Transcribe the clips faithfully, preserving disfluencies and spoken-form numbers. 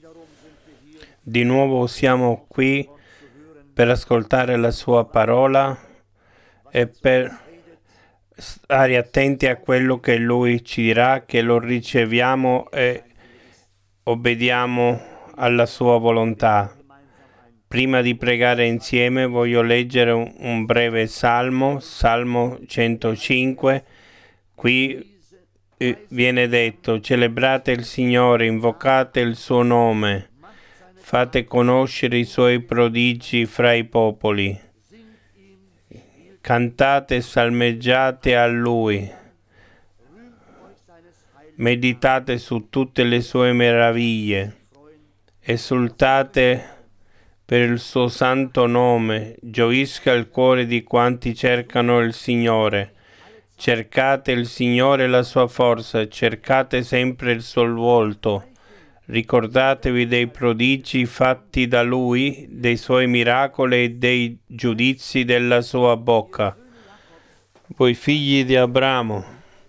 Di nuovo siamo qui per ascoltare la sua parola e per stare attenti a quello che lui ci dirà, che lo riceviamo e obbediamo alla sua volontà. Prima di pregare insieme voglio leggere un, un breve salmo, Salmo centocinque. Qui eh, viene detto: celebrate il Signore, invocate il suo nome, fate conoscere i suoi prodigi fra i popoli. Cantate e salmeggiate a Lui, meditate su tutte le sue meraviglie, esultate per il suo santo nome, gioisca il cuore di quanti cercano il Signore. Cercate il Signore e la sua forza, cercate sempre il suo volto. Ricordatevi dei prodigi fatti da Lui, dei Suoi miracoli e dei giudizi della sua bocca. Voi figli di Abramo,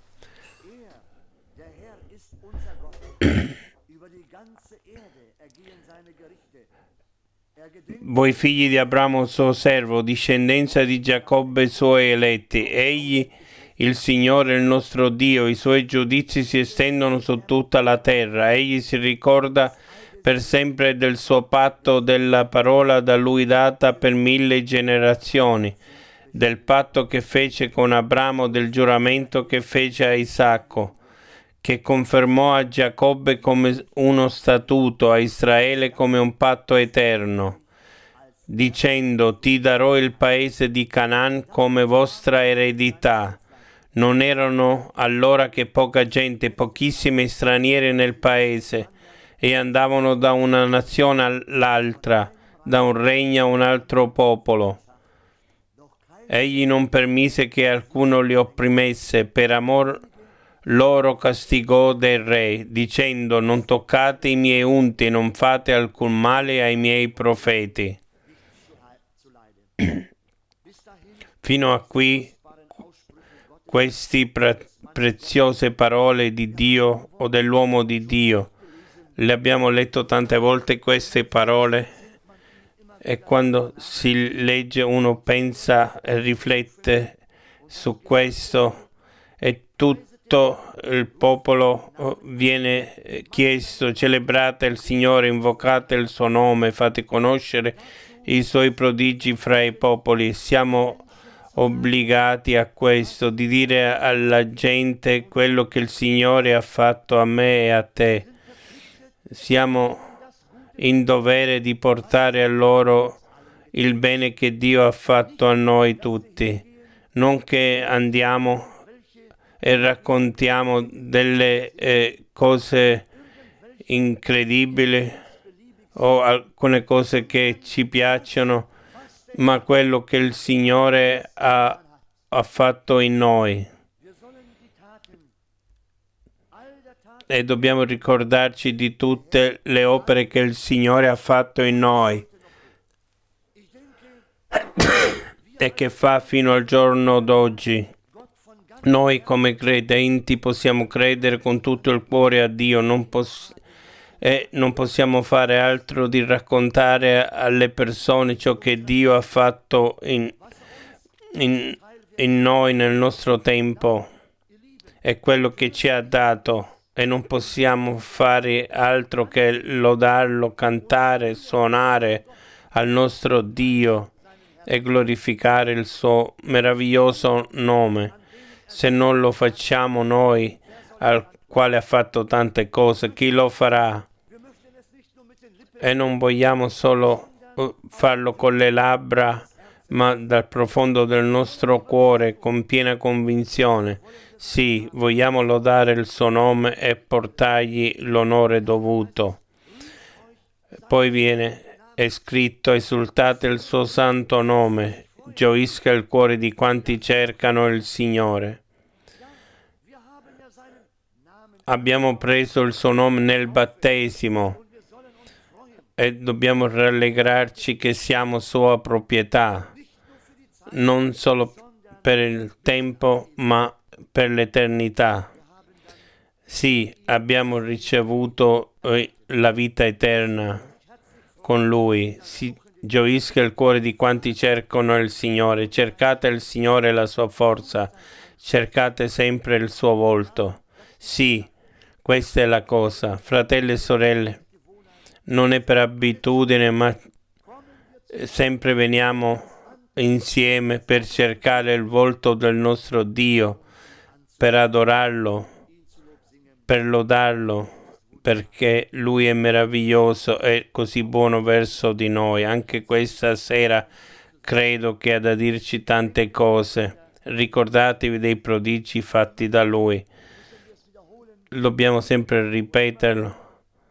voi figli di Abramo suo servo, discendenza di Giacobbe suoi eletti, egli il Signore il nostro Dio, i suoi giudizi si estendono su tutta la terra, egli si ricorda per sempre del suo patto, della parola da lui data per mille generazioni, del patto che fece con Abramo, del giuramento che fece a Isacco, che confermò a Giacobbe come uno statuto, a Israele come un patto eterno, dicendo: ti darò il paese di Canaan come vostra eredità. Non erano allora che poca gente, pochissimi stranieri nel paese, e andavano da una nazione all'altra, da un regno a un altro popolo. Egli non permise che alcuno li opprimesse, per amor loro castigò del re, dicendo: non toccate i miei unti, non fate alcun male ai miei profeti. Fino a qui queste pre- preziose parole di Dio o dell'uomo di Dio. Le abbiamo letto tante volte queste parole e quando si legge uno pensa e riflette su questo e tutto il popolo viene chiesto: celebrate il Signore, invocate il suo nome, fate conoscere i suoi prodigi fra i popoli. Siamo obbligati a questo, di dire alla gente quello che il Signore ha fatto a me e a te. Siamo in dovere di portare a loro il bene che Dio ha fatto a noi tutti, non che andiamo e raccontiamo delle eh, cose incredibili o alcune cose che ci piacciono, ma quello che il Signore ha, ha fatto in noi. E dobbiamo ricordarci di tutte le opere che il Signore ha fatto in noi e che fa fino al giorno d'oggi. Noi come credenti possiamo credere con tutto il cuore a Dio, non poss- e non possiamo fare altro di raccontare alle persone ciò che Dio ha fatto in, in, in noi nel nostro tempo e quello che ci ha dato. E non possiamo fare altro che lodarlo, cantare, suonare al nostro Dio e glorificare il suo meraviglioso nome. Se non lo facciamo noi, al quale ha fatto tante cose, chi lo farà? E non vogliamo solo farlo con le labbra, ma dal profondo del nostro cuore, con piena convinzione. Sì, vogliamo lodare il suo nome e portargli l'onore dovuto. Poi viene è scritto: esultate il suo santo nome, gioisca il cuore di quanti cercano il Signore. Abbiamo preso il suo nome nel battesimo e dobbiamo rallegrarci che siamo sua proprietà, non solo per il tempo, ma per l'eternità. Sì, abbiamo ricevuto la vita eterna con Lui. Si gioisca il cuore di quanti cercano il Signore. Cercate il Signore e la sua forza. Cercate sempre il suo volto. Sì, questa è la cosa. Fratelli e sorelle, non è per abitudine, ma sempre veniamo insieme per cercare il volto del nostro Dio, per adorarlo, per lodarlo, perché Lui è meraviglioso e così buono verso di noi. Anche questa sera credo che ha da dirci tante cose. Ricordatevi dei prodigi fatti da Lui. Dobbiamo sempre ripeterlo.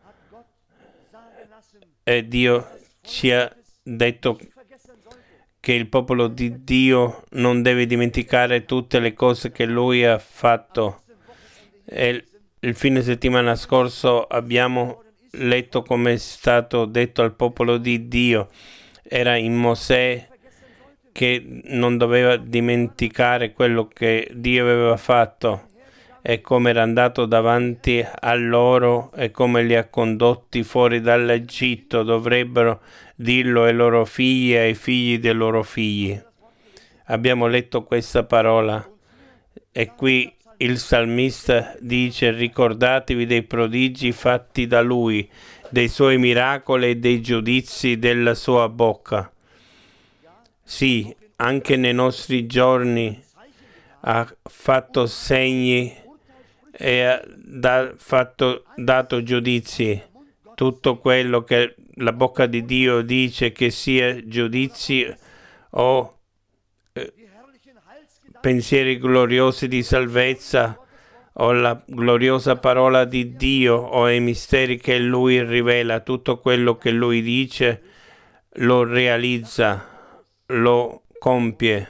E Dio ci ha detto che il popolo di Dio non deve dimenticare tutte le cose che Lui ha fatto. E il fine settimana scorso abbiamo letto come è stato detto al popolo di Dio. Era in Mosè che non doveva dimenticare quello che Dio aveva fatto e come era andato davanti a loro e come li ha condotti fuori dall'Egitto. Dovrebbero dirlo ai loro figli e ai figli dei loro figli. Abbiamo letto questa parola e qui il salmista dice: ricordatevi dei prodigi fatti da Lui, dei Suoi miracoli e dei giudizi della Sua bocca. Sì, anche nei nostri giorni ha fatto segni e ha da, fatto, dato giudizi. Tutto quello che la bocca di Dio dice, che sia giudizi o eh, pensieri gloriosi di salvezza, o la gloriosa parola di Dio, o i misteri che Lui rivela, tutto quello che Lui dice lo realizza, lo compie,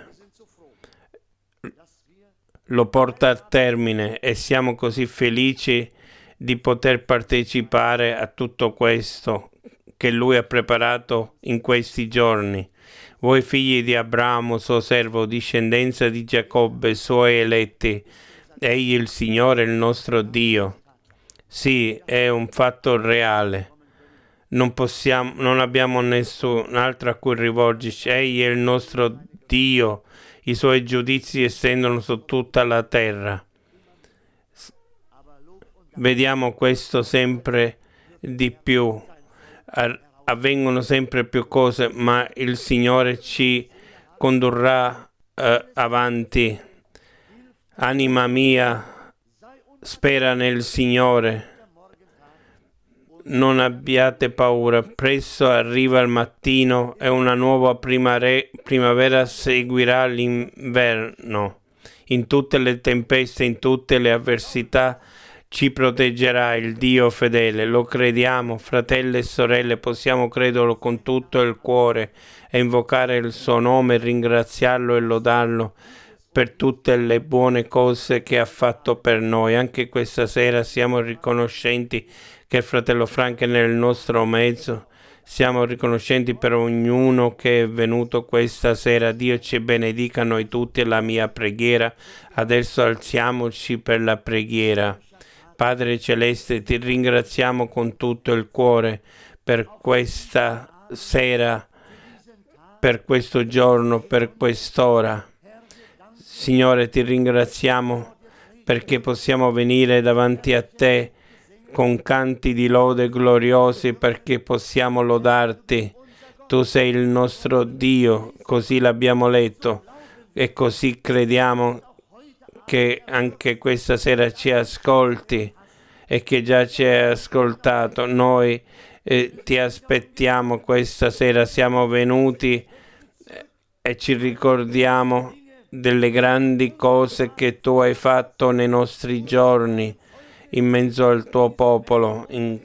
lo porta a termine, e siamo così felici di poter partecipare a tutto questo che Lui ha preparato in questi giorni. Voi figli di Abramo, suo servo, discendenza di Giacobbe, suoi eletti, egli il Signore, il nostro Dio. Sì, è un fatto reale. Non possiamo, non abbiamo nessun altro a cui rivolgerci. Egli è il nostro Dio. I Suoi giudizi estendono su tutta la terra. Vediamo questo sempre di più. Avvengono sempre più cose, ma il Signore ci condurrà eh, avanti. Anima mia, spera nel Signore. Non abbiate paura, presto arriva il mattino e una nuova primare, primavera seguirà l'inverno. In tutte le tempeste, in tutte le avversità, ci proteggerà il Dio fedele. Lo crediamo, fratelli e sorelle, possiamo crederlo con tutto il cuore e invocare il suo nome, ringraziarlo e lodarlo per tutte le buone cose che ha fatto per noi. Anche questa sera siamo riconoscenti che il fratello Frank è nel nostro mezzo. Siamo riconoscenti per ognuno che è venuto questa sera. Dio ci benedica noi tutti. La mia preghiera. Adesso alziamoci per la preghiera. Padre Celeste, ti ringraziamo con tutto il cuore per questa sera, per questo giorno, per quest'ora. Signore, ti ringraziamo perché possiamo venire davanti a te con canti di lode gloriosi, perché possiamo lodarti. Tu sei il nostro Dio, così l'abbiamo letto e così crediamo che anche questa sera ci ascolti e che già ci hai ascoltato. Noi eh, ti aspettiamo questa sera, siamo venuti eh, e ci ricordiamo delle grandi cose che tu hai fatto nei nostri giorni in mezzo al tuo popolo. In,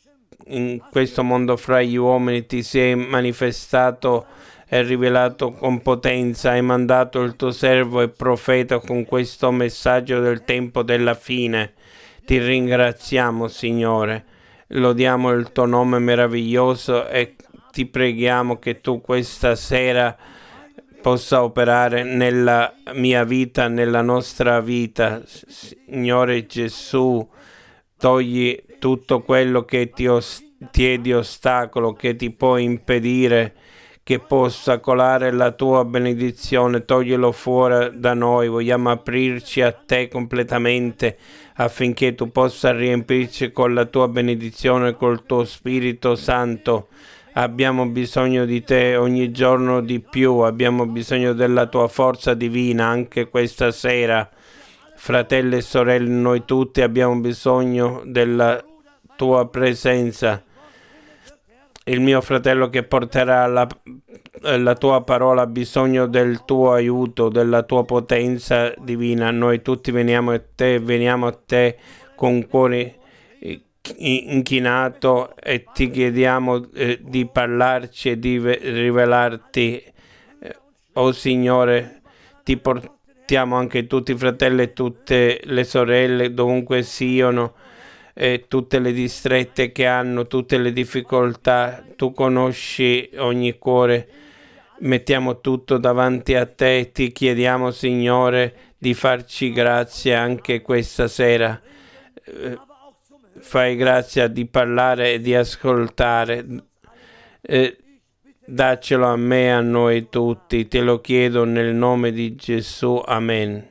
in questo mondo fra gli uomini ti sei manifestato e rivelato con potenza. Hai mandato il tuo servo e profeta con questo messaggio del tempo della fine. Ti ringraziamo, Signore, lodiamo il tuo nome meraviglioso e ti preghiamo che tu questa sera possa operare nella mia vita, nella nostra vita. Signore Gesù, togli tutto quello che ti, os- ti è di ostacolo, che ti può impedire, che possa colare la tua benedizione, toglielo fuori da noi. Vogliamo aprirci a te completamente affinché tu possa riempirci con la tua benedizione, col tuo Spirito Santo. Abbiamo bisogno di te ogni giorno di più, abbiamo bisogno della tua forza divina anche questa sera. Fratelli e sorelle, noi tutti abbiamo bisogno della tua presenza. Il mio fratello che porterà la, la tua parola ha bisogno del tuo aiuto, della tua potenza divina. Noi tutti veniamo a te, veniamo a te con cuore inchinato e ti chiediamo eh, di parlarci e di rivelarti. Eh, oh Signore, ti portiamo anche tutti i fratelli e tutte le sorelle, dovunque siano, e tutte le distrette che hanno, tutte le difficoltà. Tu conosci ogni cuore. Mettiamo tutto davanti a te e ti chiediamo, Signore, di farci grazia anche questa sera. Eh, fai grazia di parlare e di ascoltare. Eh, daccelo a me e a noi tutti. Te lo chiedo nel nome di Gesù. Amen.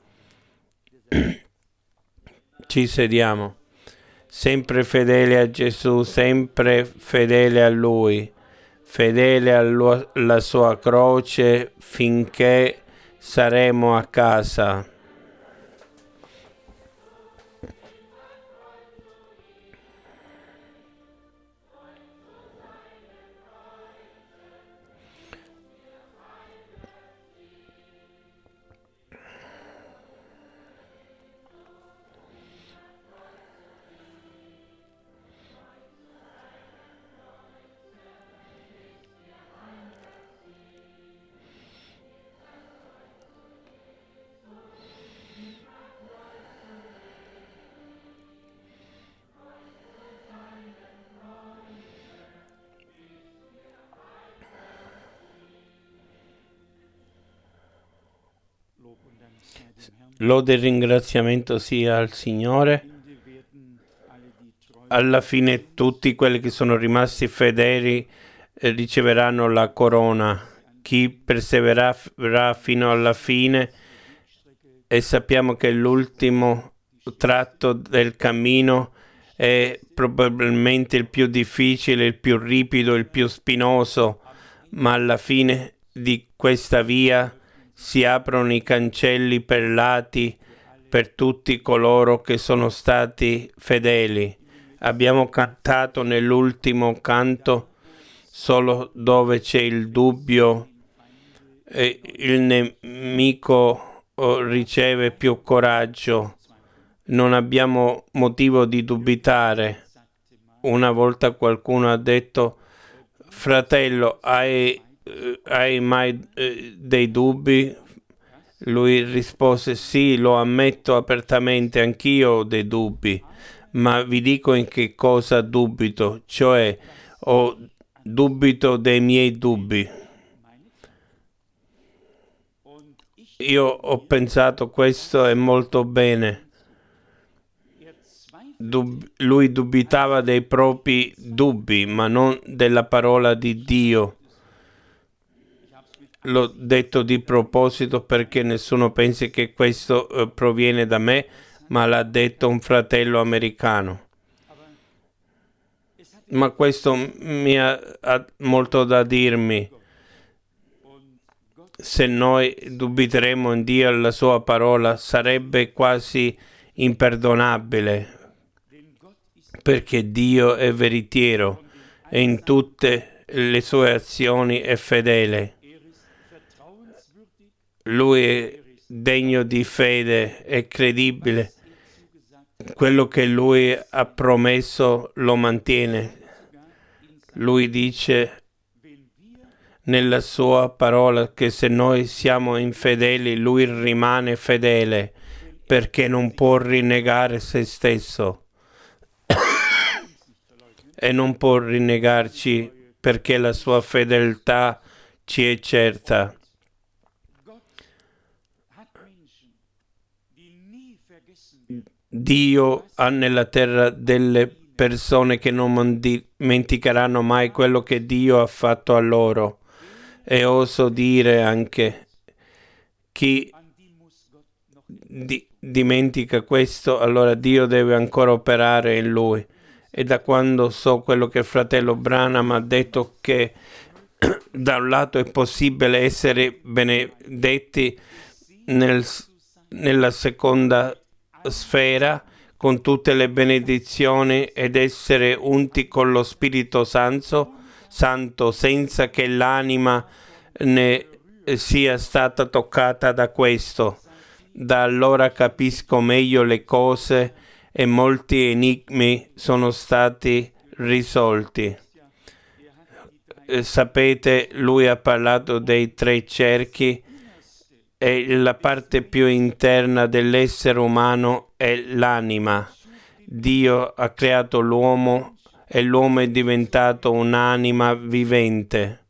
Ci sediamo. Sempre fedele a Gesù, sempre fedele a Lui, fedele alla sua croce finché saremo a casa. Lode e ringraziamento sia al Signore. Alla fine tutti quelli che sono rimasti fedeli eh, riceveranno la corona. Chi persevererà fino alla fine, e sappiamo che l'ultimo tratto del cammino è probabilmente il più difficile, il più ripido, il più spinoso, ma alla fine di questa via si aprono i cancelli perlati per tutti coloro che sono stati fedeli. Abbiamo cantato nell'ultimo canto: solo dove c'è il dubbio eh, il nemico oh, riceve più coraggio. Non abbiamo motivo di dubitare. Una volta qualcuno ha detto: fratello, hai, eh, hai mai eh, dei dubbi? Lui rispose: sì, lo ammetto apertamente, anch'io ho dei dubbi, ma vi dico in che cosa dubito, cioè ho dubito dei miei dubbi. Io ho pensato: questo è molto bene. Dub- lui dubitava dei propri dubbi, ma non della parola di Dio. L'ho detto di proposito perché nessuno pensi che questo eh, proviene da me, ma l'ha detto un fratello americano. Ma questo mi ha, ha molto da dirmi. Se noi dubiteremo in Dio e la sua parola, sarebbe quasi imperdonabile, perché Dio è veritiero e in tutte le sue azioni è fedele. Lui è degno di fede, è credibile. Quello che lui ha promesso lo mantiene. Lui dice nella sua parola che se noi siamo infedeli, lui rimane fedele, perché non può rinnegare se stesso e non può rinnegarci, perché la sua fedeltà ci è certa. Dio ha nella terra delle persone che non dimenticheranno mai quello che Dio ha fatto a loro. E oso dire anche, chi di- dimentica questo, allora Dio deve ancora operare in lui. E da quando so quello che il fratello Branham ha detto, che da un lato è possibile essere benedetti nel, nella seconda sfera con tutte le benedizioni ed essere unti con lo Spirito Santo, Santo senza che l'anima ne sia stata toccata da questo. Da allora capisco meglio le cose e molti enigmi sono stati risolti. Eh, sapete, lui ha parlato dei tre cerchi e la parte più interna dell'essere umano è l'anima. Dio ha creato l'uomo e l'uomo è diventato un'anima vivente.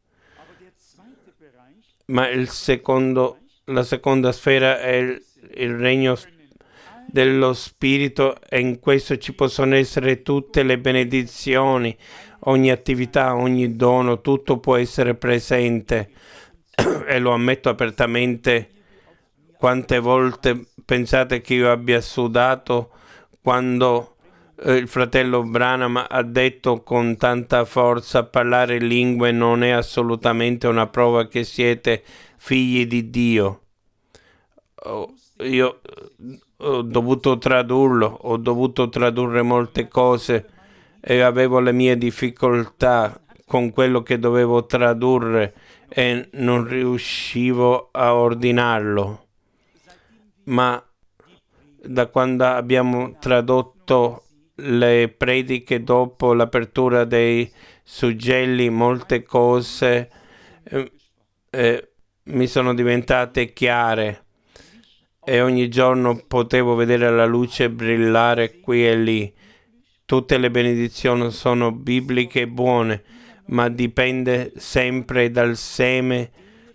Ma il secondo, la seconda sfera è il, il regno dello Spirito, e in questo ci possono essere tutte le benedizioni, ogni attività, ogni dono, tutto può essere presente. E lo ammetto apertamente. Quante volte pensate che io abbia sudato quando eh, il fratello Branham ha detto con tanta forza: parlare lingue non è assolutamente una prova che siete figli di Dio. Oh, io ho dovuto tradurlo, ho dovuto tradurre molte cose e avevo le mie difficoltà con quello che dovevo tradurre e non riuscivo a ordinarlo. Ma da quando abbiamo tradotto le prediche dopo l'apertura dei suggelli, molte cose eh, eh, mi sono diventate chiare e ogni giorno potevo vedere la luce brillare qui e lì. Tutte le benedizioni sono bibliche e buone, ma dipende sempre dal seme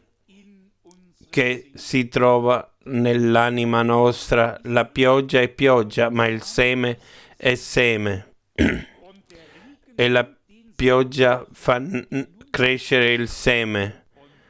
che si trova nell'anima nostra. La pioggia è pioggia, ma il seme è seme. E la pioggia fa n- crescere il seme.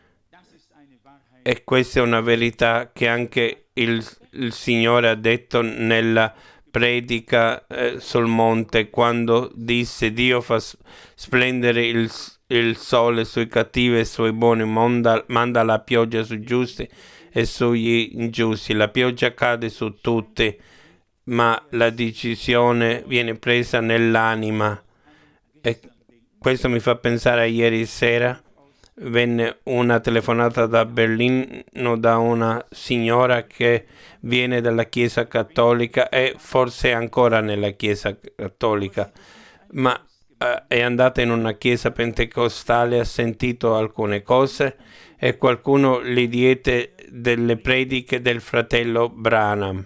E questa è una verità che anche il, il Signore ha detto nella predica eh, sul monte, quando disse: Dio fa splendere il, il sole sui cattivi e sui buoni, manda, manda la pioggia sui giusti e sugli ingiusti. La pioggia cade su tutti, ma la decisione viene presa nell'anima. E questo mi fa pensare a ieri sera. Venne una telefonata da Berlino da una signora che viene dalla Chiesa Cattolica e forse è ancora nella Chiesa Cattolica, ma eh, è andata in una chiesa pentecostale, ha sentito alcune cose e qualcuno gli diede delle prediche del fratello Branham.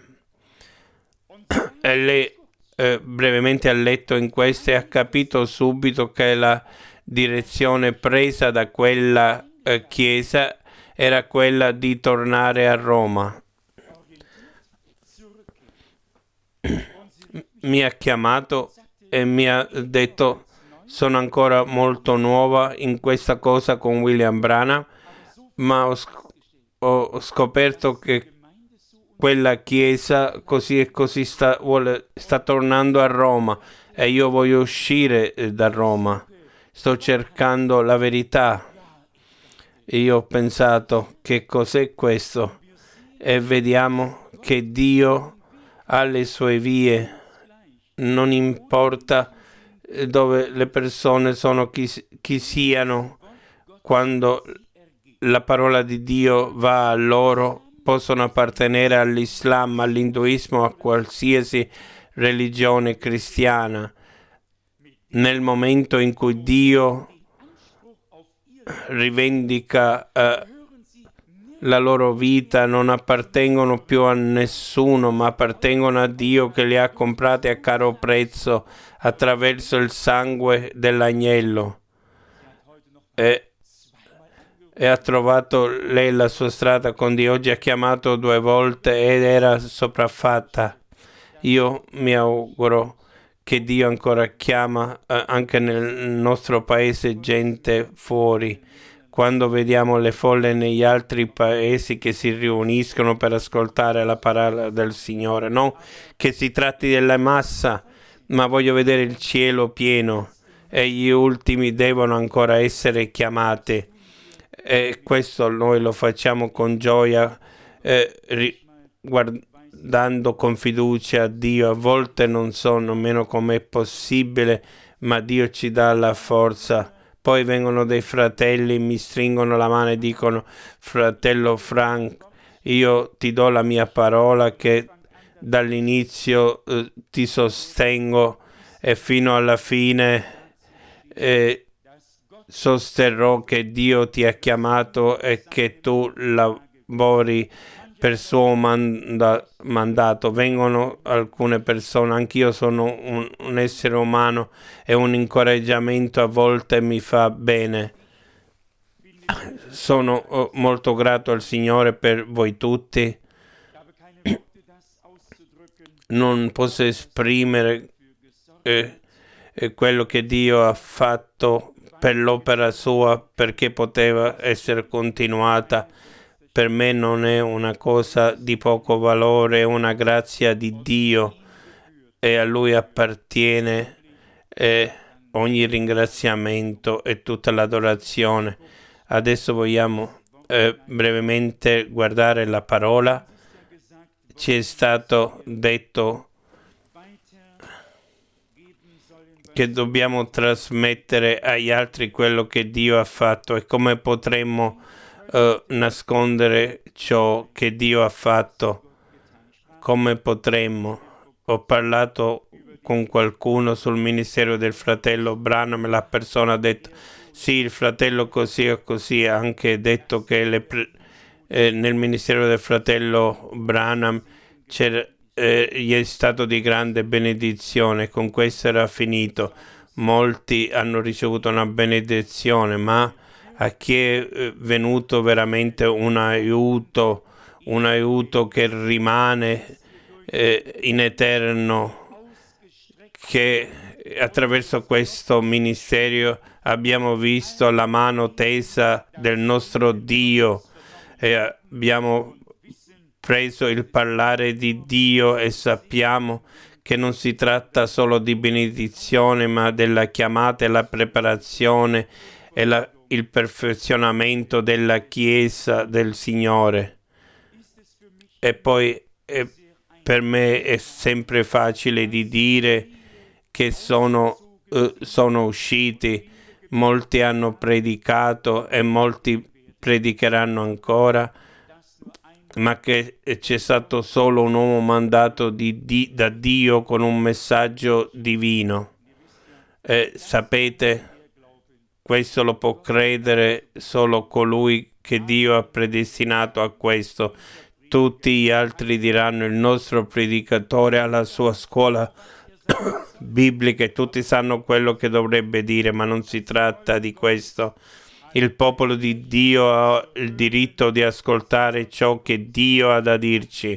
E lei eh, brevemente ha letto in queste e ha capito subito che la direzione presa da quella eh, chiesa era quella di tornare a Roma. Mi ha chiamato e mi ha detto: sono ancora molto nuova in questa cosa con William Branham, ma ho, sc- ho scoperto che quella chiesa così e così sta, vuole, sta tornando a Roma e io voglio uscire eh, da Roma. Sto cercando la verità. E io ho pensato: che cos'è questo? E vediamo che Dio ha le sue vie. Non importa dove le persone sono, chi, chi siano, quando la parola di Dio va a loro, possono appartenere all'Islam, all'Induismo, a qualsiasi religione cristiana. Nel momento in cui Dio rivendica eh, la loro vita, non appartengono più a nessuno, ma appartengono a Dio che li ha comprati a caro prezzo attraverso il sangue dell'agnello. E, e ha trovato lei la sua strada con Dio. Oggi ha chiamato due volte ed era sopraffatta. Io mi auguro che Dio ancora chiama eh, anche nel nostro paese gente fuori. Quando vediamo le folle negli altri paesi che si riuniscono per ascoltare la parola del Signore, non che si tratti della massa, ma voglio vedere il cielo pieno e gli ultimi devono ancora essere chiamati. E questo noi lo facciamo con gioia, eh, ri- guardando con fiducia a Dio. A volte non so nemmeno com'è possibile, ma Dio ci dà la forza. Poi vengono dei fratelli, mi stringono la mano e dicono: fratello Frank, io ti do la mia parola che dall'inizio eh, ti sostengo e fino alla fine eh, sosterrò che Dio ti ha chiamato e che tu lavori per suo manda- mandato. Vengono alcune persone, anch'io sono un, un essere umano e un incoraggiamento a volte mi fa bene. Sono oh, molto grato al Signore per voi tutti. Non posso esprimere eh, eh, quello che Dio ha fatto per l'opera sua, perché poteva essere continuata. Per me non è una cosa di poco valore, è una grazia di Dio e a Lui appartiene eh, ogni ringraziamento e tutta l'adorazione. Adesso vogliamo eh, brevemente guardare la parola. Ci è stato detto che dobbiamo trasmettere agli altri quello che Dio ha fatto e come potremmo uh, nascondere ciò che Dio ha fatto. Come potremmo? Ho parlato con qualcuno sul ministero del fratello Branham, la persona ha detto sì, il fratello così o così, ha anche detto che le pre- eh, nel ministero del fratello Branham c'era Eh, gli è stato di grande benedizione. Con questo era finito. Molti hanno ricevuto una benedizione, ma a chi è eh, venuto veramente un aiuto, un aiuto che rimane eh, in eterno, che attraverso questo ministero abbiamo visto la mano tesa del nostro Dio e abbiamo preso il parlare di Dio e sappiamo che non si tratta solo di benedizione, ma della chiamata e la preparazione e la, il perfezionamento della Chiesa del Signore. E poi eh, per me è sempre facile di dire che sono, eh, sono usciti, molti hanno predicato e molti predicheranno ancora, ma che c'è stato solo un uomo mandato di, di, da Dio con un messaggio divino. E sapete, questo lo può credere solo colui che Dio ha predestinato a questo. Tutti gli altri diranno: il nostro predicatore ha la sua scuola biblica e tutti sanno quello che dovrebbe dire, ma non si tratta di questo. Il popolo di Dio ha il diritto di ascoltare ciò che Dio ha da dirci.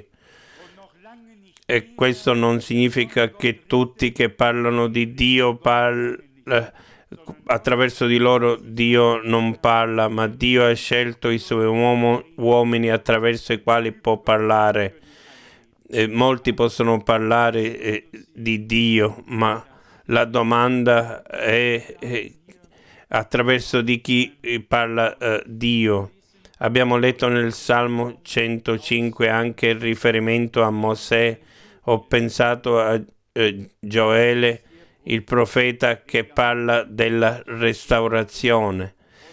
E questo non significa che tutti che parlano di Dio parlano attraverso di loro. Dio non parla, ma Dio ha scelto i suoi uomo, uomini attraverso i quali può parlare. E molti possono parlare eh, di Dio, ma la domanda è, è attraverso di chi parla eh, Dio. Abbiamo letto nel Salmo centocinque anche il riferimento a Mosè. Ho pensato a eh, Gioele, il profeta, che parla della restaurazione.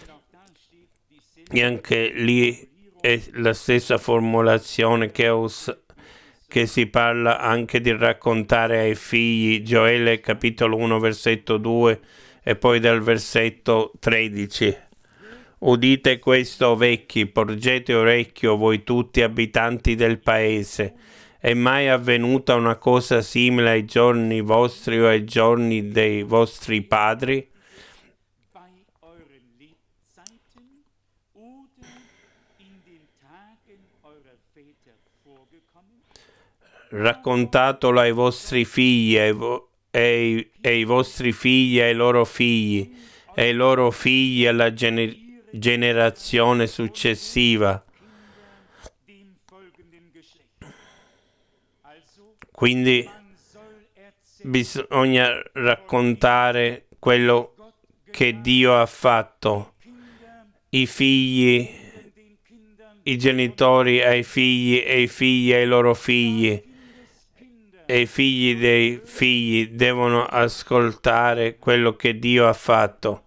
E anche lì è la stessa formulazione che, us- che si parla anche di raccontare ai figli. Gioele capitolo uno versetto due e poi dal versetto tredici. Udite questo, vecchi, porgete orecchio voi tutti abitanti del paese. È mai avvenuta una cosa simile ai giorni vostri o ai giorni dei vostri padri? Raccontatelo ai vostri figli e ai, vo- e ai- e ai vostri figli e ai loro figli e ai loro figli alla gener- generazione successiva. Quindi bisogna raccontare quello che Dio ha fatto. I figli, i genitori ai figli e i figli ai loro figli e i figli dei figli devono ascoltare quello che Dio ha fatto.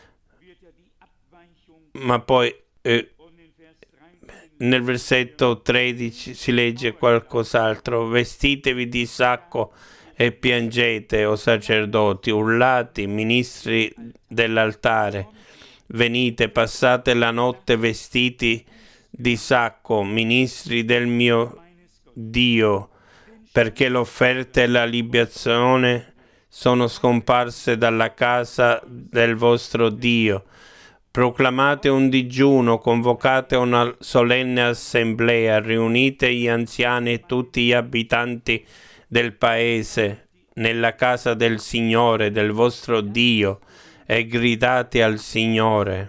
Ma poi eh, nel versetto tredici si legge qualcos'altro. Vestitevi di sacco e piangete, o sacerdoti, urlati, ministri dell'altare. Venite, passate la notte vestiti di sacco, ministri del mio Dio, perché l'offerta e la libazione sono scomparse dalla casa del vostro Dio. Proclamate un digiuno, convocate una solenne assemblea, riunite gli anziani e tutti gli abitanti del paese nella casa del Signore, del vostro Dio, e gridate al Signore.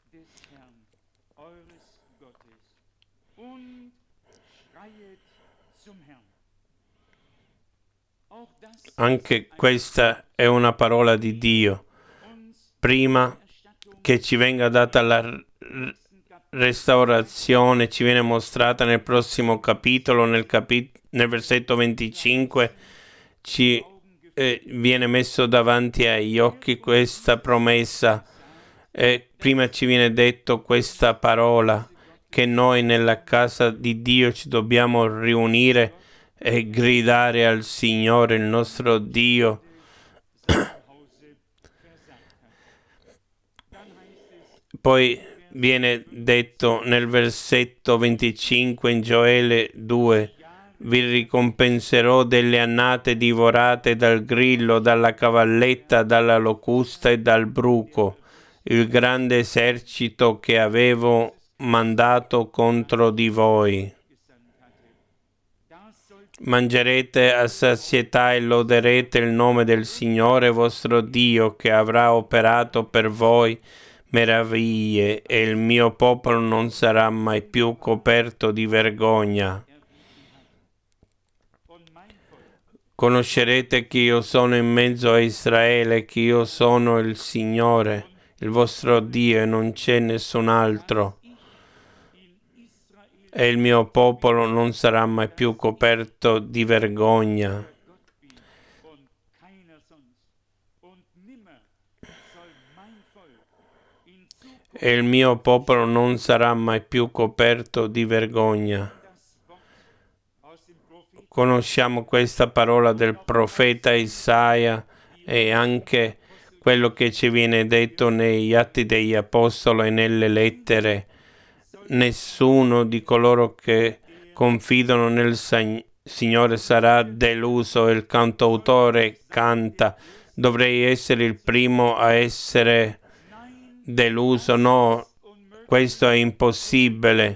Anche questa è una parola di Dio. Prima che ci venga data la restaurazione, ci viene mostrata nel prossimo capitolo, nel, capi- nel versetto venticinque, ci eh, viene messo davanti agli occhi questa promessa. E prima ci viene detto questa parola, che noi nella casa di Dio ci dobbiamo riunire e gridare al Signore, il nostro Dio. Poi viene detto nel versetto venticinque in Gioele due: vi ricompenserò delle annate divorate dal grillo, dalla cavalletta, dalla locusta e dal bruco, il grande esercito che avevo mandato contro di voi. Mangerete a sazietà e loderete il nome del Signore vostro Dio, che avrà operato per voi meraviglie, e il mio popolo non sarà mai più coperto di vergogna. Conoscerete che io sono in mezzo a Israele, che io sono il Signore, il vostro Dio, e non c'è nessun altro. E il mio popolo non sarà mai più coperto di vergogna. E il mio popolo non sarà mai più coperto di vergogna. Conosciamo questa parola del profeta Isaia e anche quello che ci viene detto negli Atti degli Apostoli e nelle lettere. Nessuno di coloro che confidano nel Signore sarà deluso. Il cantautore canta: dovrei essere il primo a essere deluso. No, questo è impossibile.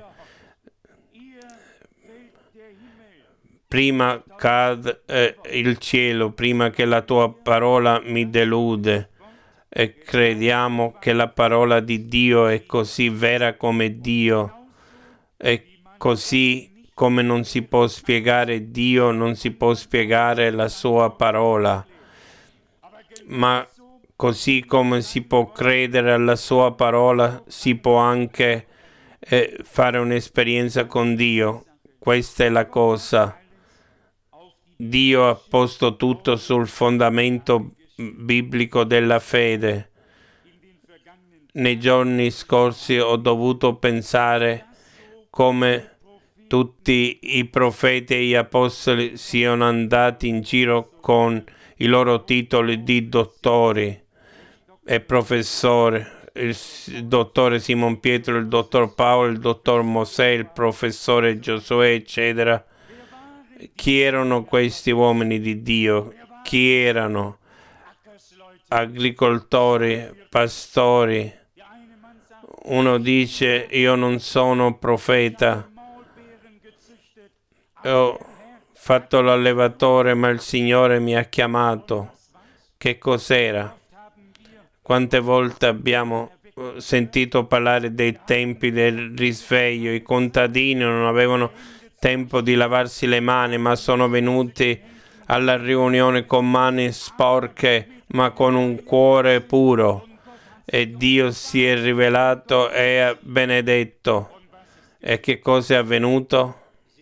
Prima cade eh, il cielo, prima che la tua parola mi delude. E crediamo che la parola di Dio è così vera come Dio, e così come non si può spiegare Dio, non si può spiegare la sua parola, ma così come si può credere alla sua parola, si può anche eh, fare un'esperienza con Dio. Questa è la cosa. Dio ha posto tutto sul fondamento biblico della fede. Nei giorni scorsi ho dovuto pensare come tutti i profeti e gli apostoli siano andati in giro con i loro titoli di dottori e professori. Il dottore Simon Pietro, il dottor Paolo, il dottor Mosè, il professore Giosuè, eccetera. Chi erano questi uomini di Dio? Chi erano? Agricoltori, pastori. uno dice io non sono profeta, ho fatto l'allevatore ma il Signore mi ha chiamato. Che cos'era? Quante volte abbiamo sentito parlare dei tempi del risveglio? I contadini non avevano tempo di lavarsi le mani, ma sono venuti alla riunione con mani sporche, ma con un cuore puro. E Dio si è rivelato e ha benedetto. E che cosa è avvenuto?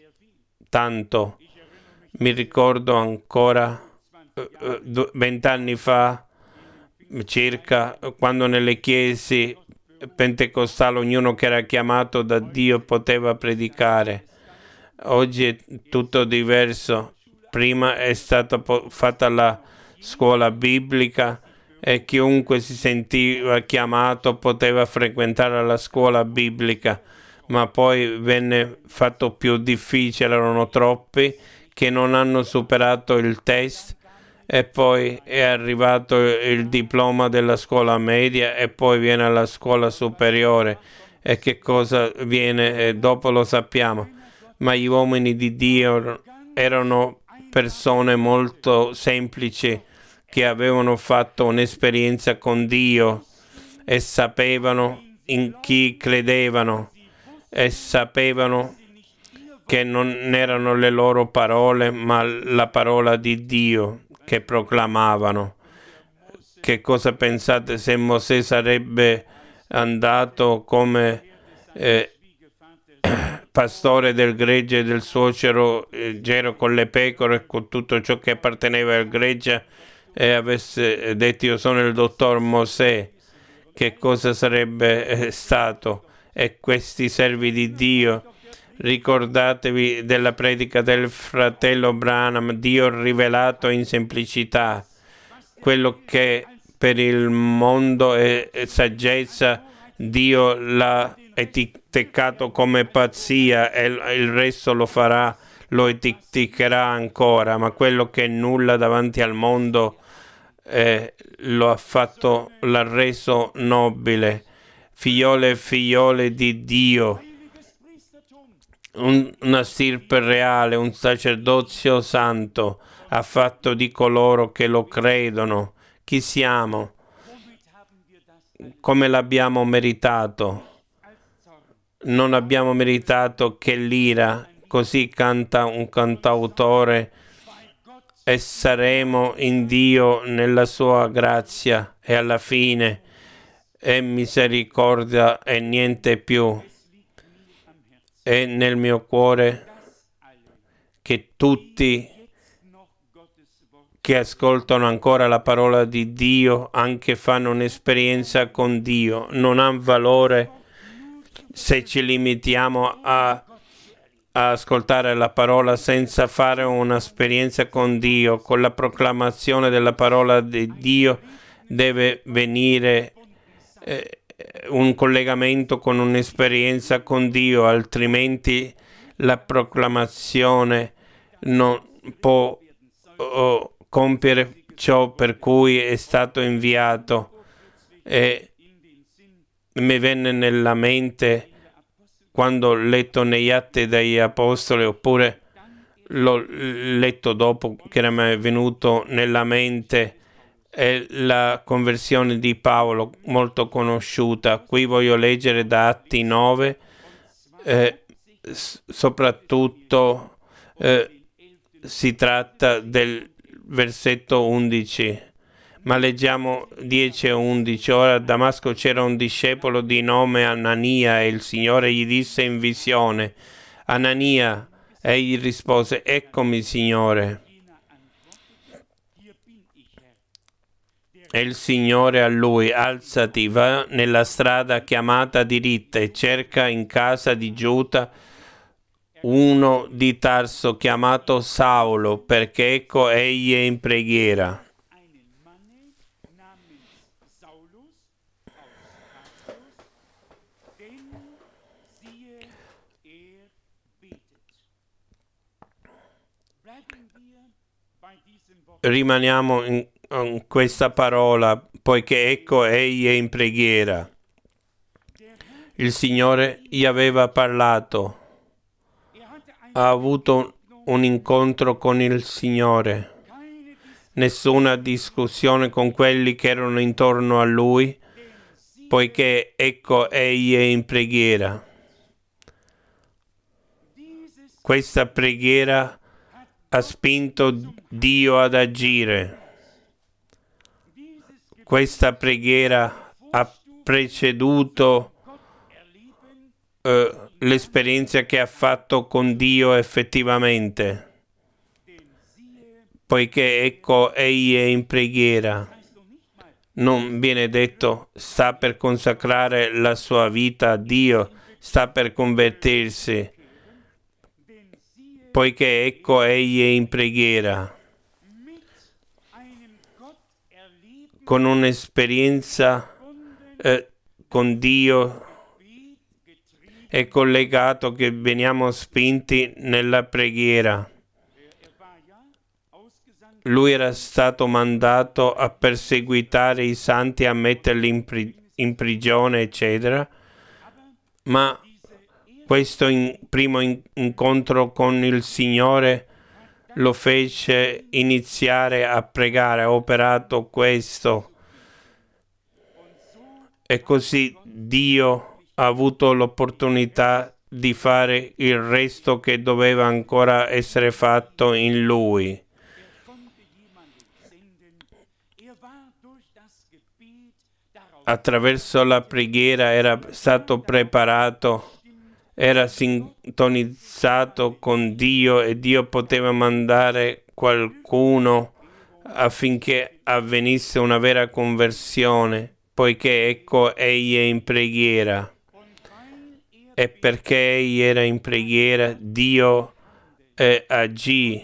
Tanto. Mi ricordo ancora vent'anni fa, circa, quando nelle chiese pentecostali ognuno che era chiamato da Dio poteva predicare. Oggi è tutto diverso. Prima è stata fatta la scuola biblica e chiunque si sentiva chiamato poteva frequentare la scuola biblica, ma poi venne fatto più difficile, erano troppi che non hanno superato il test e poi è arrivato il diploma della scuola media e poi viene alla scuola superiore. E che cosa viene? E dopo lo sappiamo. Ma gli uomini di Dio erano persone molto semplici che avevano fatto un'esperienza con Dio e sapevano in chi credevano e sapevano che non erano le loro parole ma la parola di Dio che proclamavano. Che cosa pensate se Mosè sarebbe andato come eh, pastore del gregge e del suocero eh, Gero con le pecore, con tutto ciò che apparteneva al gregge, e avesse detto io sono il dottor Mosè? Che cosa sarebbe eh, stato? E questi servi di Dio, ricordatevi della predica del fratello Branham, Dio rivelato in semplicità, quello che per il mondo è, è saggezza, Dio l'ha etichettato come pazzia e il resto lo farà, lo eticheterà ancora, ma quello che è nulla davanti al mondo eh, lo ha fatto, l'ha reso nobile. Figliole e figliole di Dio, un, una stirpe reale, un sacerdozio santo, ha fatto di coloro che lo credono. Chi siamo? Come l'abbiamo meritato? Non abbiamo meritato che l'ira, così canta un cantautore, e saremo in Dio nella sua grazia e alla fine è misericordia e niente più. È nel mio cuore che tutti che ascoltano ancora la parola di Dio, anche fanno un'esperienza con Dio, non ha valore se ci limitiamo a, a ascoltare la parola senza fare un'esperienza con Dio. Con la proclamazione della parola di Dio deve venire eh, un collegamento con un'esperienza con Dio, altrimenti la proclamazione non può oh, compiere ciò per cui è stato inviato. E mi venne nella mente quando ho letto negli Atti degli Apostoli, oppure l'ho letto dopo che mi è venuto nella mente, è la conversione di Paolo, molto conosciuta. Qui voglio leggere da Atti nove, eh, soprattutto eh, si tratta del versetto undici, ma leggiamo dieci e undici. Ora a Damasco c'era un discepolo di nome Anania e il Signore gli disse in visione: Anania. Egli rispose: eccomi, Signore. E il Signore a lui: alzati, va nella strada chiamata diritta e cerca in casa di Giuda uno di Tarso chiamato Saulo, perché ecco egli è in preghiera. Rimaniamo in, in questa parola, poiché ecco egli è in preghiera. Il Signore gli aveva parlato, ha avuto un incontro con il Signore, nessuna discussione con quelli che erano intorno a lui, poiché ecco egli è in preghiera. Questa preghiera ha spinto Dio ad agire. Questa preghiera ha preceduto eh, l'esperienza che ha fatto con Dio effettivamente, poiché ecco egli è in preghiera. Non viene detto sta per consacrare la sua vita a Dio, sta per convertirsi, poiché ecco egli è in preghiera, con un'esperienza eh, con Dio è collegato che veniamo spinti nella preghiera. Lui era stato mandato a perseguitare i santi, a metterli in, pri- in prigione, eccetera, ma questo in- primo in- incontro con il Signore lo fece iniziare a pregare, ha operato questo. E così Dio ha avuto l'opportunità di fare il resto che doveva ancora essere fatto in Lui. Attraverso la preghiera era stato preparato, era sintonizzato con Dio e Dio poteva mandare qualcuno affinché avvenisse una vera conversione, poiché ecco egli è in preghiera. E perché egli era in preghiera, Dio eh, agì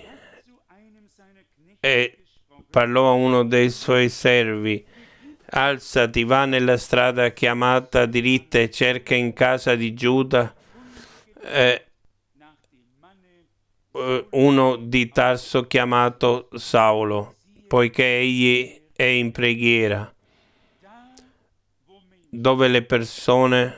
e parlò a uno dei suoi servi: alzati, va nella strada chiamata diritta e cerca in casa di Giuda eh, uno di Tarso chiamato Saulo, poiché egli è in preghiera. Dove le persone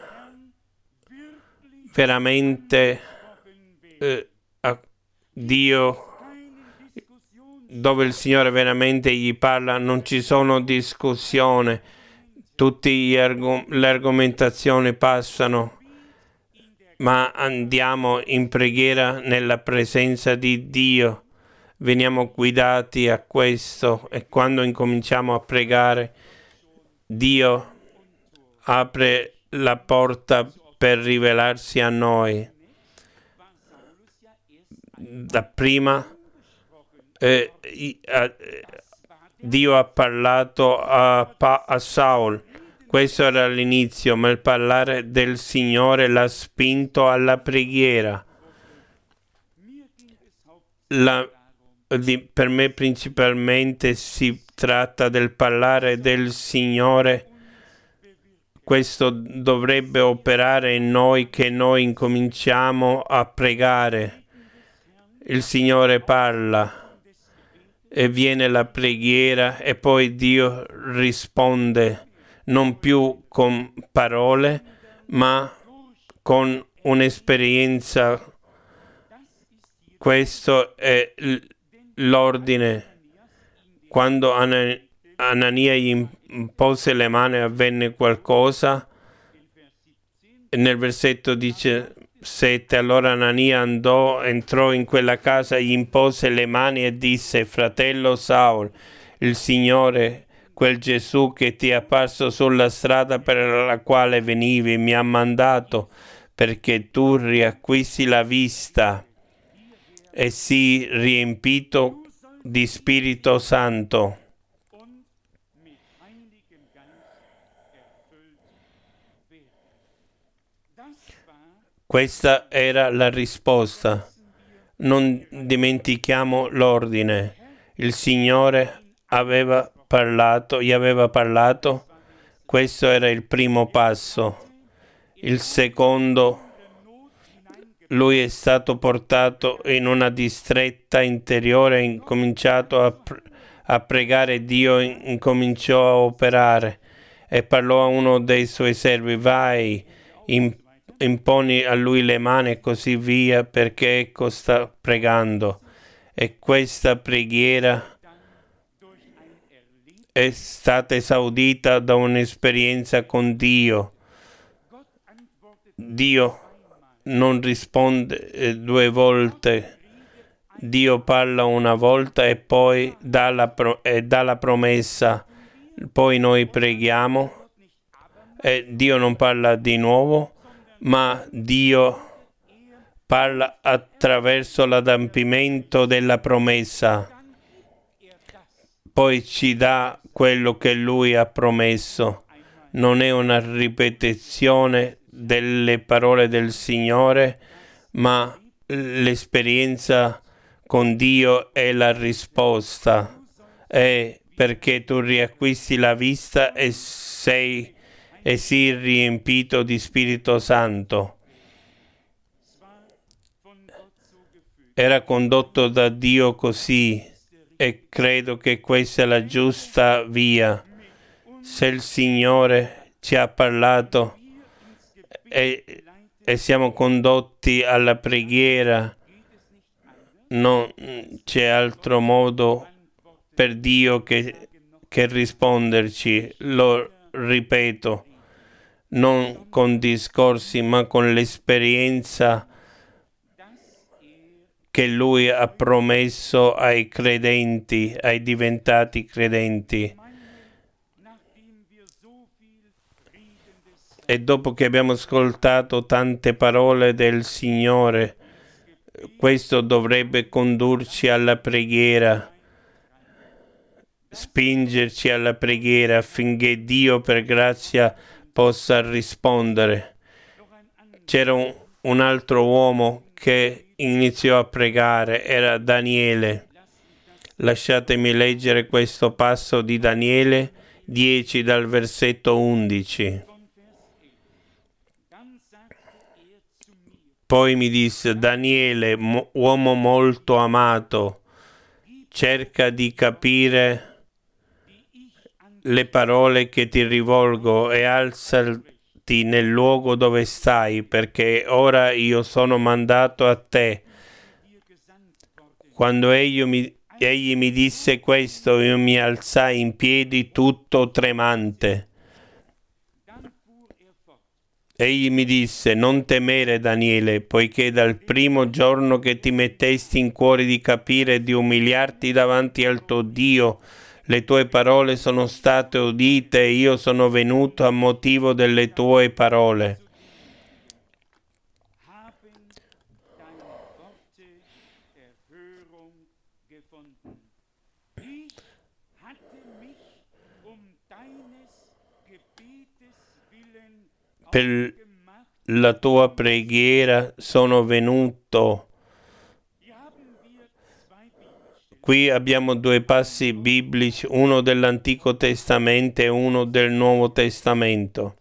veramente eh, a Dio, dove il Signore veramente gli parla, non ci sono discussioni, tutte argom- le argomentazioni passano, ma andiamo in preghiera nella presenza di Dio, veniamo guidati a questo, e quando incominciamo a pregare, Dio apre la porta per rivelarsi a noi. Dapprima eh, eh, Dio ha parlato a, pa- a Saul. Questo era l'inizio, ma il parlare del Signore l'ha spinto alla preghiera. La, di, per me principalmente si tratta del parlare del Signore. Questo dovrebbe operare in noi, che noi incominciamo a pregare. Il Signore parla e viene la preghiera e poi Dio risponde, non più con parole, ma con un'esperienza. Questo è l'ordine. Quando Anania Anania gli impose le mani avvenne qualcosa. Nel versetto diciassette, allora Anania andò, entrò in quella casa, gli impose le mani e disse: fratello Saul, il Signore, quel Gesù che ti è apparso sulla strada per la quale venivi, mi ha mandato perché tu riacquisti la vista e sii riempito di Spirito Santo. Questa era la risposta. Non dimentichiamo l'ordine. Il Signore aveva parlato, gli aveva parlato. Questo era il primo passo. Il secondo, lui è stato portato in una distretta interiore, ha incominciato a, a pregare Dio, incominciò a operare e parlò a uno dei suoi servi: vai in, imponi a lui le mani e così via, perché ecco sta pregando. E questa preghiera è stata esaudita da un'esperienza con Dio. Dio non risponde eh, due volte. Dio parla una volta e poi dà la, pro- e dà la promessa. Poi noi preghiamo e Dio non parla di nuovo, ma Dio parla attraverso l'adempimento della promessa. Poi ci dà quello che Lui ha promesso. Non è una ripetizione delle parole del Signore, ma l'esperienza con Dio è la risposta. È perché tu riacquisti la vista e sei e sii riempito di Spirito Santo. Era condotto da Dio così e credo che questa è la giusta via. Se il Signore ci ha parlato e, e siamo condotti alla preghiera, non c'è altro modo per Dio che, che risponderci. Lo ripeto, non con discorsi, ma con l'esperienza che Lui ha promesso ai credenti, ai diventati credenti. E dopo che abbiamo ascoltato tante parole del Signore, questo dovrebbe condurci alla preghiera, spingerci alla preghiera affinché Dio per grazia possa rispondere. C'era un, un altro uomo che iniziò a pregare, era Daniele. Lasciatemi leggere questo passo di Daniele dieci dal versetto undici. Poi mi disse: Daniele, mo- uomo molto amato, cerca di capire le parole che ti rivolgo e alzati nel luogo dove stai, perché ora io sono mandato a te. Quando egli mi, egli mi disse questo, io mi alzai in piedi tutto tremante. Egli mi disse: non temere, Daniele, poiché dal primo giorno che ti mettesti in cuore di capire e di umiliarti davanti al tuo Dio, le tue parole sono state udite e io sono venuto a motivo delle tue parole. Per la tua preghiera sono venuto. Qui abbiamo due passi biblici, uno dell'Antico Testamento e uno del Nuovo Testamento.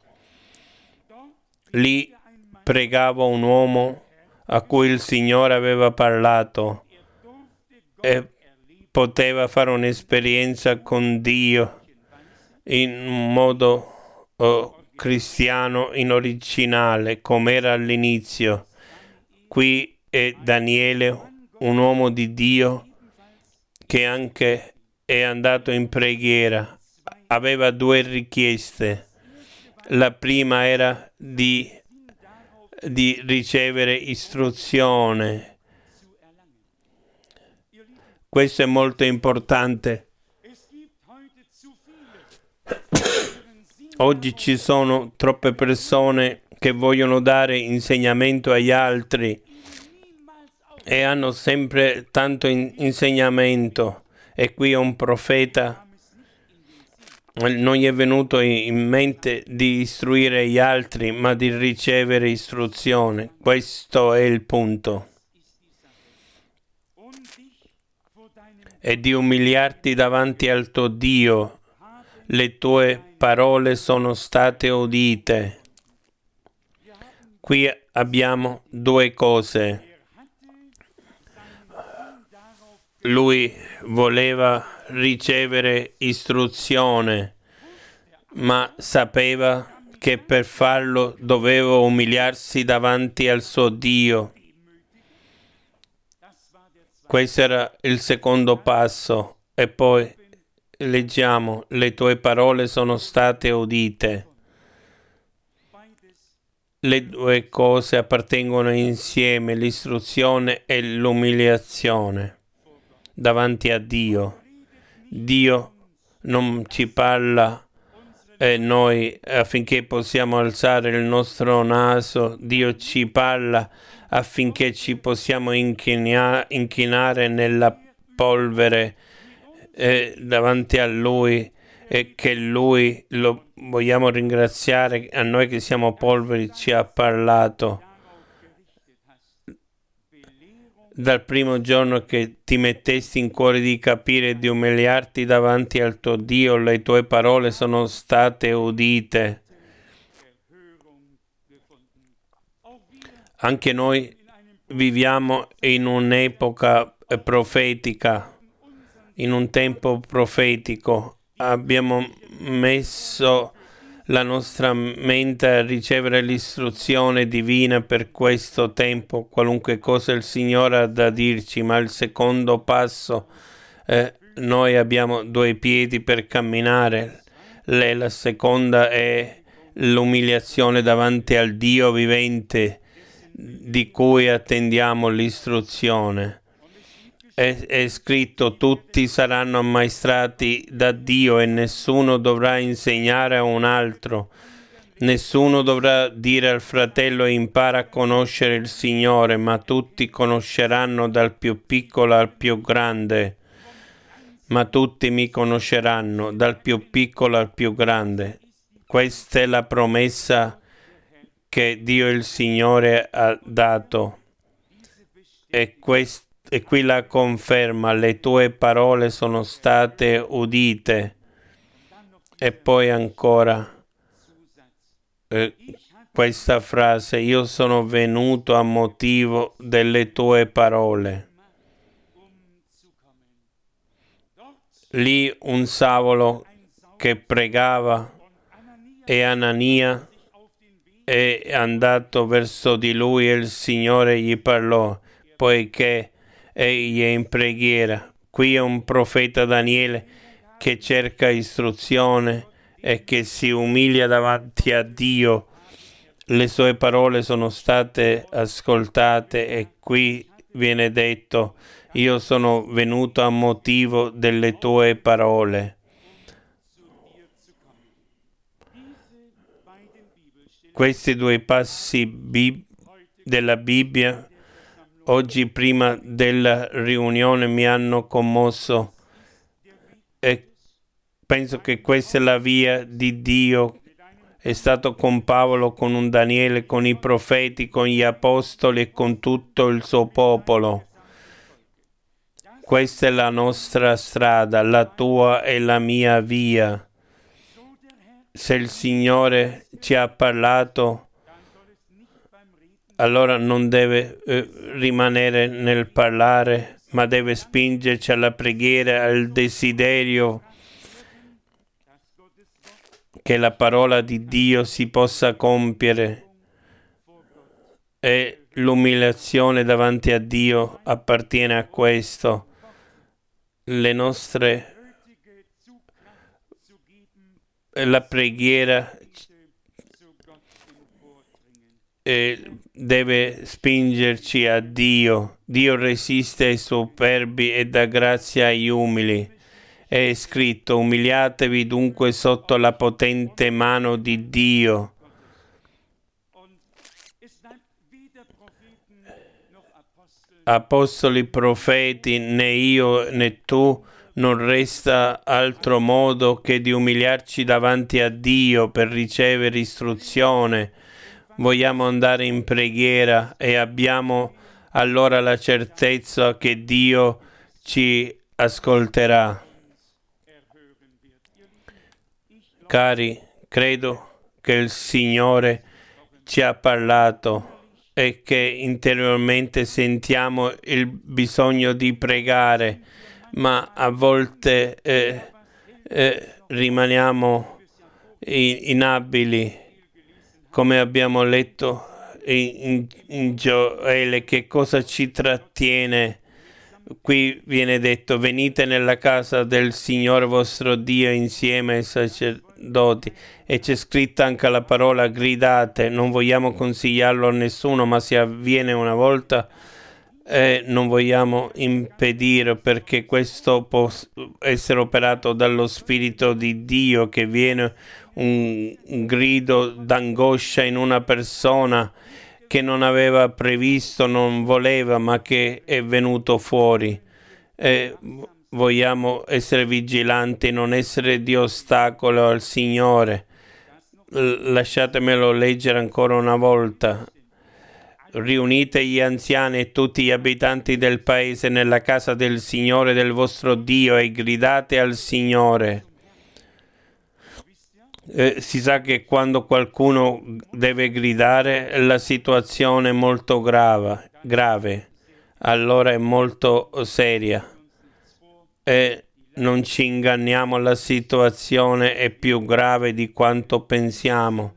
Lì pregava un uomo a cui il Signore aveva parlato e poteva fare un'esperienza con Dio in un modo oh, cristiano, in originale, come era all'inizio. Qui è Daniele, un uomo di Dio che anche è andato in preghiera. Aveva due richieste. La prima era di, di ricevere istruzione. Questo è molto importante. Oggi ci sono troppe persone che vogliono dare insegnamento agli altri e hanno sempre tanto in- insegnamento. E qui un profeta non gli è venuto in mente di istruire gli altri, ma di ricevere istruzione. Questo è il punto. E di umiliarti davanti al tuo Dio. Le tue parole sono state udite. Qui abbiamo due cose. Lui voleva ricevere istruzione, ma sapeva che per farlo doveva umiliarsi davanti al suo Dio. Questo era il secondo passo. E poi leggiamo: le tue parole sono state udite. Le due cose appartengono insieme, l'istruzione e l'umiliazione davanti a Dio. Dio non ci parla e noi affinché possiamo alzare il nostro naso. Dio ci parla affinché ci possiamo inchina- inchinare nella polvere eh, davanti a Lui, e che Lui, lo vogliamo ringraziare, a noi che siamo polveri ci ha parlato. Dal primo giorno che ti mettesti in cuore di capire e di umiliarti davanti al tuo Dio, le tue parole sono state udite. Anche noi viviamo in un'epoca profetica, in un tempo profetico. Abbiamo messo la nostra mente a ricevere l'istruzione divina per questo tempo, qualunque cosa il Signore ha da dirci, ma il secondo passo, eh, noi abbiamo due piedi per camminare, Le, la seconda è l'umiliazione davanti al Dio vivente, di cui attendiamo l'istruzione. È, è scritto: tutti saranno ammaestrati da Dio e nessuno dovrà insegnare a un altro. Nessuno dovrà dire al fratello: impara a conoscere il Signore, ma tutti conosceranno dal più piccolo al più grande. Ma tutti mi conosceranno dal più piccolo al più grande. Questa è la promessa che Dio il Signore ha dato. E questo E qui la conferma: le tue parole sono state udite. E poi ancora eh, questa frase: io sono venuto a motivo delle tue parole. Lì un Saulo che pregava, e Anania è andato verso di lui e il Signore gli parlò, poiché egli è in preghiera. Qui è un profeta Daniele che cerca istruzione e che si umilia davanti a Dio. Le sue parole sono state ascoltate e qui viene detto: io sono venuto a motivo delle tue parole. Questi due passi bi- della Bibbia oggi prima della riunione mi hanno commosso, e penso che questa è la via di Dio. È stato con Paolo, con un Daniele, con i profeti, con gli apostoli e con tutto il suo popolo. Questa è la nostra strada, la tua e la mia via. Se il Signore ci ha parlato, allora non deve eh, rimanere nel parlare, ma deve spingerci alla preghiera, al desiderio che la parola di Dio si possa compiere. E l'umiliazione davanti a Dio appartiene a questo. Le nostre la preghiera eh, deve spingerci a Dio. Dio resiste ai superbi e dà grazia agli umili. È scritto: umiliatevi dunque sotto la potente mano di Dio. Apostoli, profeti, né io né tu, non resta altro modo che di umiliarci davanti a Dio per ricevere istruzione. Vogliamo andare in preghiera e abbiamo allora la certezza che Dio ci ascolterà. Cari, credo che il Signore ci ha parlato e che interiormente sentiamo il bisogno di pregare, ma a volte eh, eh, rimaniamo inabili come abbiamo letto in, in Gioele, che cosa ci trattiene? Qui viene detto: venite nella casa del Signore vostro Dio insieme ai sacerdoti, e c'è scritta anche la parola gridate. Non vogliamo consigliarlo a nessuno, ma se avviene una volta eh, non vogliamo impedire, perché questo può essere operato dallo Spirito di Dio, che viene un, un grido d'angoscia in una persona che non aveva previsto, non voleva, ma che è venuto fuori. Eh, vogliamo essere vigilanti, non essere di ostacolo al Signore. L- lasciatemelo leggere ancora una volta. Riunite gli anziani e tutti gli abitanti del paese nella casa del Signore del vostro Dio e gridate al Signore. Eh, si sa che quando qualcuno deve gridare la situazione è molto grave, grave, allora è molto seria, e non ci inganniamo, la situazione è più grave di quanto pensiamo.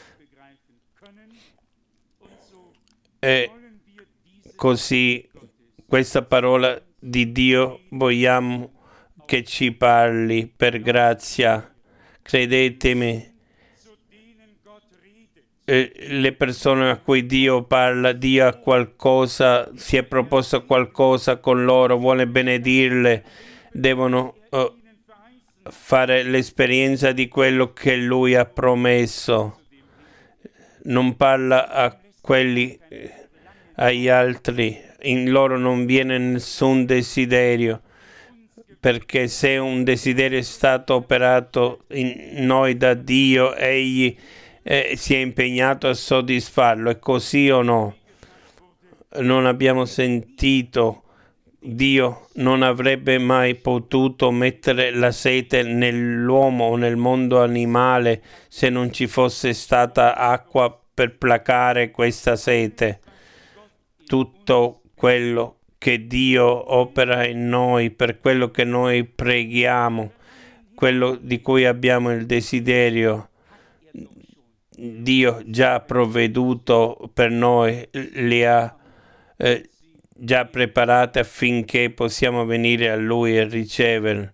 E così questa parola di Dio vogliamo che ci parli per grazia. Credetemi, eh, le persone a cui Dio parla, Dio ha qualcosa, si è proposto qualcosa con loro, vuole benedirle, devono uh, fare l'esperienza di quello che Lui ha promesso. Non parla a quelli, eh, agli altri, in loro non viene nessun desiderio, perché se un desiderio è stato operato in noi da Dio, Egli eh, si è impegnato a soddisfarlo. È così o no? Non abbiamo sentito, Dio non avrebbe mai potuto mettere la sete nell'uomo o nel mondo animale se non ci fosse stata acqua per placare questa sete. Tutto quello che Dio opera in noi, per quello che noi preghiamo, quello di cui abbiamo il desiderio, Dio già provveduto per noi, li ha eh, già preparate affinché possiamo venire a Lui e ricevere.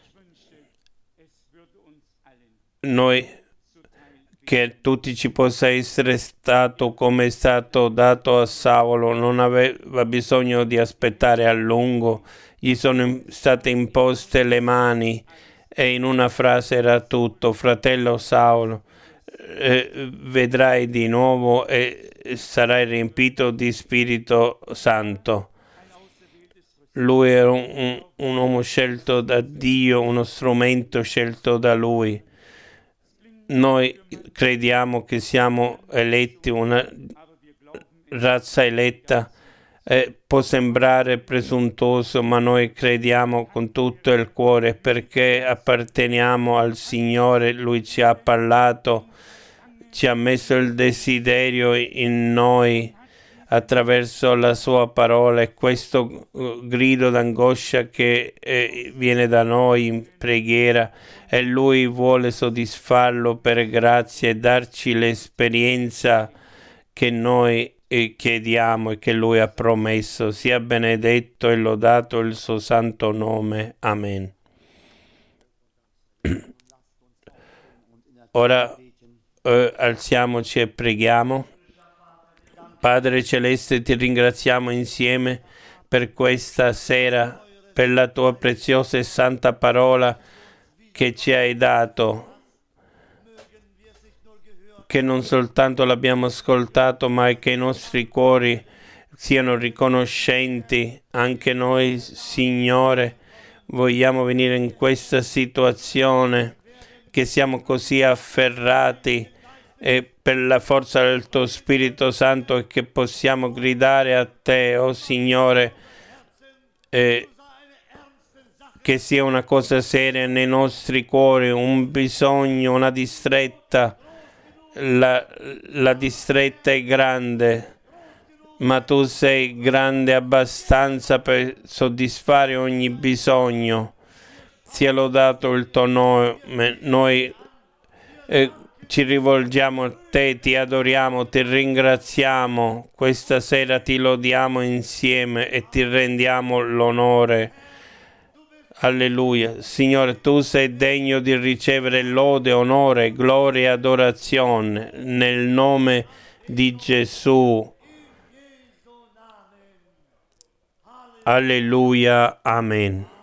Noi, che tutti ci possa essere stato come è stato dato a Saulo, non aveva bisogno di aspettare a lungo, gli sono state imposte le mani e in una frase era tutto: fratello Saulo, eh, vedrai di nuovo e sarai riempito di Spirito Santo. Lui era un, un, un uomo scelto da Dio, uno strumento scelto da Lui. Noi crediamo che siamo eletti, una razza eletta. Eh, può sembrare presuntuoso, ma noi crediamo con tutto il cuore, perché apparteniamo al Signore. Lui ci ha parlato, ci ha messo il desiderio in noi attraverso la sua parola, e questo uh, grido d'angoscia che eh, viene da noi in preghiera, e Lui vuole soddisfarlo per grazia e darci l'esperienza che noi eh, chiediamo e che Lui ha promesso. Sia benedetto e lodato il suo santo nome. Amen. Ora eh, alziamoci e preghiamo. Padre Celeste, ti ringraziamo insieme per questa sera, per la tua preziosa e santa parola che ci hai dato, che non soltanto l'abbiamo ascoltato, ma che i nostri cuori siano riconoscenti. Anche noi, Signore, vogliamo venire in questa situazione, che siamo così afferrati e per la forza del tuo Spirito Santo, e che possiamo gridare a te, oh Signore, eh, che sia una cosa seria nei nostri cuori, un bisogno, una distretta. La, la distretta è grande, ma tu sei grande abbastanza per soddisfare ogni bisogno. Sia lodato il tuo nome. Noi eh, ci rivolgiamo a te, ti adoriamo, ti ringraziamo. Questa sera ti lodiamo insieme e ti rendiamo l'onore. Alleluia. Signore, tu sei degno di ricevere lode, onore, gloria e adorazione nel nome di Gesù. Alleluia. Amen.